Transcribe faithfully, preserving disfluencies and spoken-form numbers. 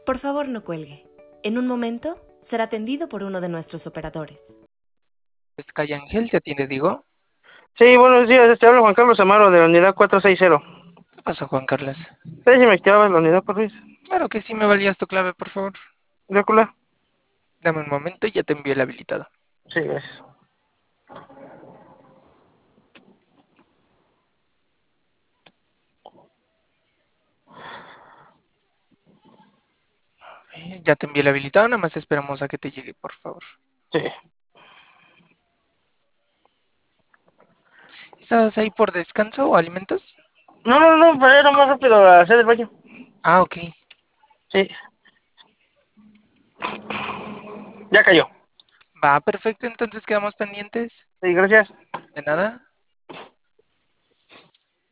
Por favor, no cuelgue. En un momento será atendido por uno de nuestros operadores. Pues Calle Ángel, ¿te atiende, digo? Sí, buenos días, te hablo Juan Carlos Amaro de la unidad cuatrocientos sesenta. ¿Qué pasó, Juan Carlos? ¿Sabes si me activabas la unidad, por favor? Claro que sí, me valías tu clave, por favor. Drácula. Dame un momento y ya te envío el habilitado. Sí, gracias. Eh, Ya te envié el habilitado, nada más esperamos a que te llegue, por favor. Sí. ¿Estás ahí por descanso o alimentos? No, no, no, para ir más rápido a hacer el baño. Ah, ok. Sí. Ya cayó. Va, perfecto, entonces quedamos pendientes. Sí, gracias. De nada.